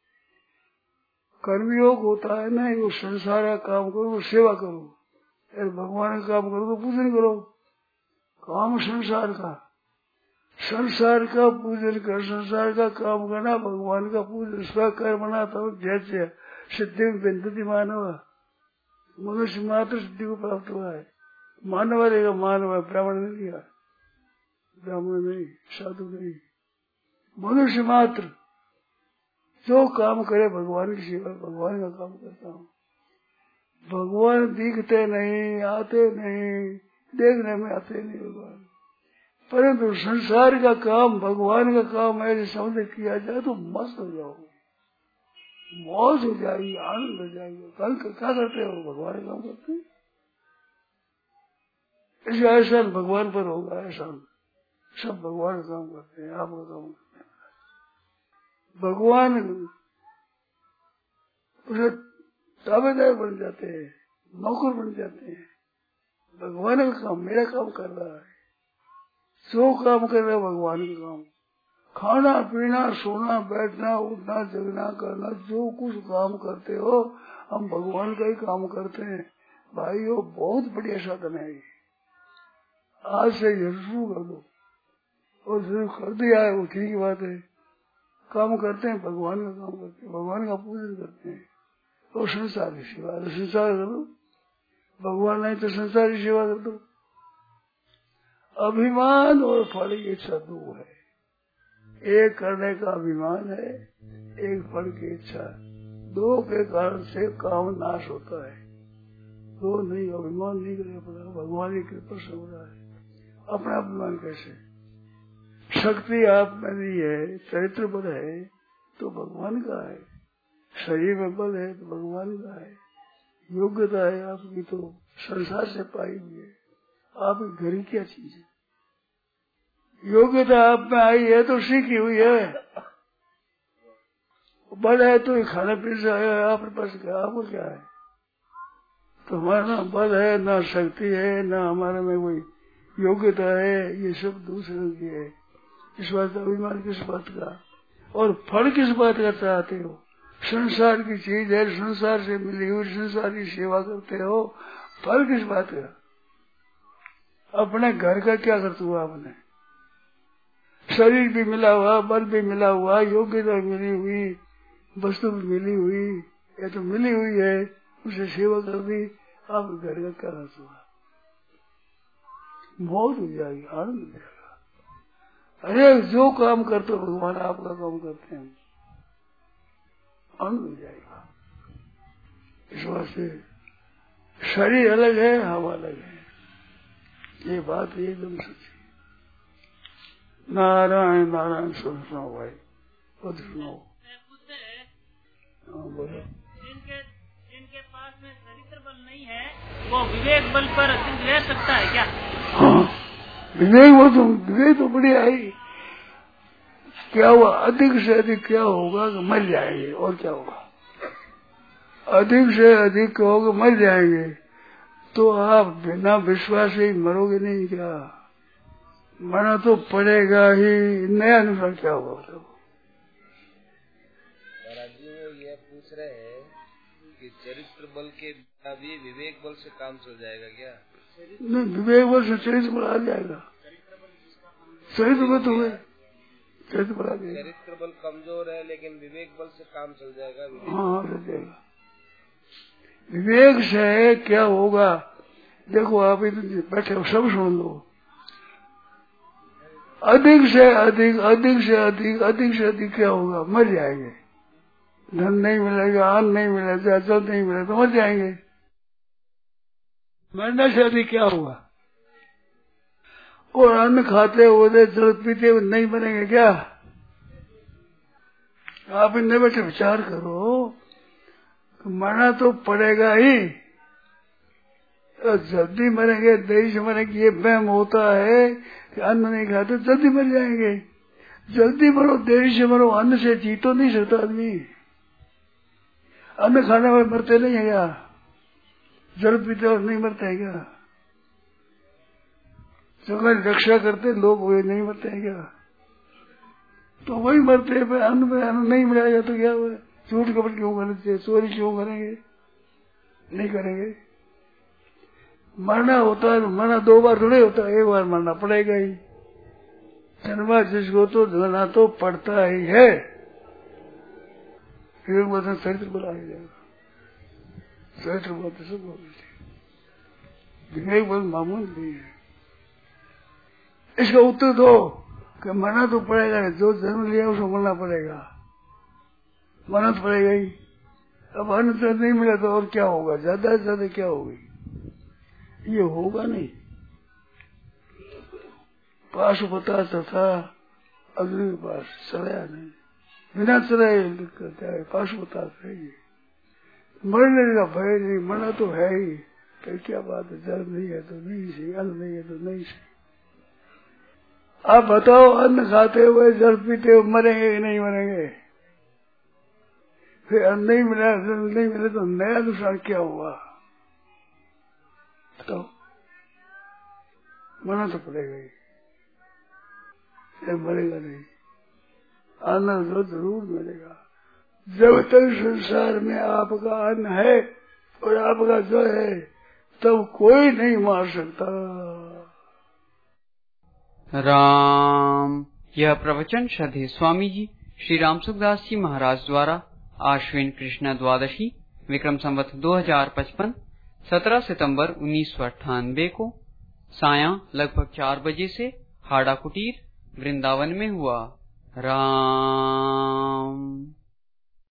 S1: कर्मयोग होता है नहीं, वो संसार का काम करो, वो सेवा करो। अरे भगवान का काम करो तो पूजन करो। काम संसार का, संसार का पूजन कर, संसार का काम करना, भगवान का पूजन। स्वकर्मणा तब जैसे सिद्धि में बिंदती मानव, मनुष्य मात्र सिद्धि को प्राप्त हुआ है। मानव रहेगा, मानव, ब्राह्मण नहीं लिया, ब्राह्मण नहीं, साधु नहीं, मनुष्य मात्र जो काम करे भगवान की सेवा, भगवान का काम करता हूँ। भगवान दिखते नहीं, आते नहीं, देखने में आते नहीं भगवान, परंतु संसार का काम भगवान का काम ऐसे समझ किया जाए तो मस्त हो जाओगे, मौज हो जाएगी, आनंद हो जाएगी। कल क्या करते हो? भगवान का काम करते हैं। इसे एहसान भगवान पर होगा, एहसान सब भगवान का काम करते हैं, आपका काम करते हैं। भगवान उसे ताबेदार बन जाते हैं, नौकर बन जाते हैं। भगवान का काम मेरा काम कर रहा है, जो काम कर रहा है भगवान का काम। खाना पीना, सोना, बैठना, उठना, जगना, करना, जो कुछ काम करते हो हम भगवान का ही काम करते हैं। भाइयों बहुत बढ़िया साधन है ये, आज से जरूर कर दो, और जरूर कर दिया है वो ठीक बात है। काम करते हैं, भगवान का काम करते हैं, भगवान का पूजन करते हैं, और संसार की सेवा, संसार कर दो। भगवान नहीं तो संसार की सेवा कर दो। अभिमान और फल की इच्छा दो है, एक करने का अभिमान है, एक फल की इच्छा। दो के कारण से काम नाश होता है। दो नहीं, अभिमान नहीं करे पड़ा, भगवान की कृपा से हो रहा है। अपना अभिमान कैसे? शक्ति आप में नहीं है, चरित्र बल है तो भगवान का है, शरीर में बल है तो भगवान का है, योग्यता है आपकी तो संसार से पाई हुई है। आपकी घर की क्या चीज है? योग्यता आप में आई है तो सीखी हुई है, बल है तो खाने पीने से आया है आपके पास, क्या आपको क्या है? तो हमारा ना बल है, ना शक्ति है, ना हमारे में कोई योग्यता है, ये सब दूसरों की है। इस बात का अभिमान किस बात का? और फल किस बात का चाहते हो? संसार की चीज है, संसार से मिली हुई, संसार की सेवा करते हो, फल किस बात का? अपने घर का क्या करते हो आपने? शरीर भी मिला हुआ, बल भी मिला हुआ, योग्यता मिली हुई, वस्तु भी मिली हुई, ये तो मिली हुई है, उसे सेवा कर दी, आप घर का क्या करते हो? मौज हो जाएगी, आनंद हो जाएगा। अरे जो काम करते हो भगवान आपका काम करते हैं, आनंद हो जाएगा। इस वास्ते शरीर अलग है, हम अलग है, ये बात एकदम सच्ची। नारायण नारायण सुन सुनाओ भाई, खुद सुनाओ। हाँ बोलो।
S3: जिनके जिनके पास में चरित्र बल नहीं है वो विवेक बल पर रह सकता है क्या?
S1: हाँ विवेक वो तो विवेक तो बढ़िया है। क्या हुआ? अधिक से अधिक क्या होगा कि मर जाएंगे, और क्या होगा? अधिक से अधिक कहोगे मर जाएंगे तो आप बिना विश्वास से ही मरोगे नहीं क्या? मरना तो पड़ेगा ही, नया अनुसार क्या होगा मतलब?
S2: महाराज जी वो ये पूछ रहे हैं कि चरित्र बल के बिना भी विवेक बल से काम चल जाएगा क्या?
S1: नहीं, विवेक बल से चरित्र बल आ जाएगा। चरित्र बल तो है, चरित्र बल आ जाएगा।
S2: चरित्र बल कमजोर है लेकिन विवेक बल से काम चल जाएगा।
S1: हाँ चल जाएगा। विवेक से क्या होगा? देखो आप इधर बैठे हो, सब सुन लो। अधिक से अधिक अधिक से अधिक अधिक से अधिक क्या होगा? मर जाएंगे। धन नहीं मिलेगा, अन्न नहीं मिलेगा, जल नहीं मिलेगा तो मर जाएंगे। मरने से अधिक क्या होगा? और अन्न खाते हुए जल पीते हुए नहीं मरेंगे क्या? आप इनमें बैठे विचार करो, मरना तो पड़ेगा ही। तो जल्दी मरेंगे, देरी से मरेंगे, ये वहम होता है कि अन्न नहीं खाते जल्दी मर जाएंगे। जल्दी मरो, देरी से मरो, अन्न से जी तो नहीं सकता आदमी। अन्न खाने वाले मरते नहीं है क्या? जल पीते और नहीं मरते हैं क्या? जगह रक्षा करते लोग वे नहीं मरते हैं क्या? तो वही मरते हैं। अन्न में अन्न नहीं मिलाएगा तो क्या हुआ? झूठ कपट क्यों करते, चोरी क्यों करेंगे? नहीं करेंगे। मरना होता है, मरना दो बार थोड़े होता है, एक बार मरना पड़ेगा ही। जन्मा जिसको तो धोना तो पड़ता ही है। फिर वजन चरित्र बल जाएगा। चरित्र बल तो सब बोलते, विवेक बल मामूल नहीं है। इसका उत्तर दो कि मरना तो पड़ेगा, जो जन्म लिया उसको मरना पड़ेगा, मरना तो पड़ेगा ही। अब अन्न तो नहीं मिला तो और क्या होगा? ज्यादा से ज्यादा क्या होगी? ये होगा नहीं। पाशुपता तथा अग्नि के पास चलाया नहीं, बिना चलाए क्या है? पाशुपता चाहिए। मरने का भय नहीं, मरना तो है ही। फिर क्या बात है? जल नहीं है तो नहीं सही, अन्न नहीं है तो नहीं सही। आप बताओ, अन्न खाते हुए जल पीते हुए मरेंगे कि नहीं मरेंगे? फिर अन्न नहीं मिला, जल नहीं मिले तो नया नुकसान क्या हुआ? तो मरना तो पड़ेगा ही, मरेगा नहीं। अन्न तो जरूर मिलेगा। जब तक संसार में आपका अन्न है और आपका जो है तब कोई नहीं मार सकता।
S4: राम। यह प्रवचन श्रद्धेय स्वामी जी श्री राम सुखदास जी महाराज द्वारा आश्विन कृष्ण द्वादशी विक्रम संवत दो हजार पचपन सत्रह सितंबर उन्नीस सौ अट्ठानबे को सायं लगभग चार बजे से हाड़ा कुटीर वृंदावन में हुआ। राम।